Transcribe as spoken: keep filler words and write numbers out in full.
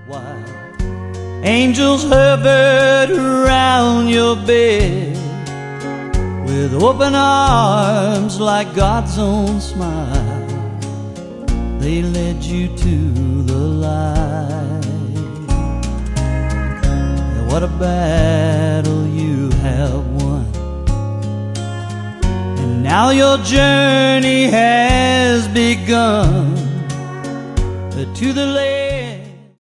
while angels hovered around your bed with open arms like God's own smile. They led you to the light. And what a battle you have won. And now your journey has begun to the lake.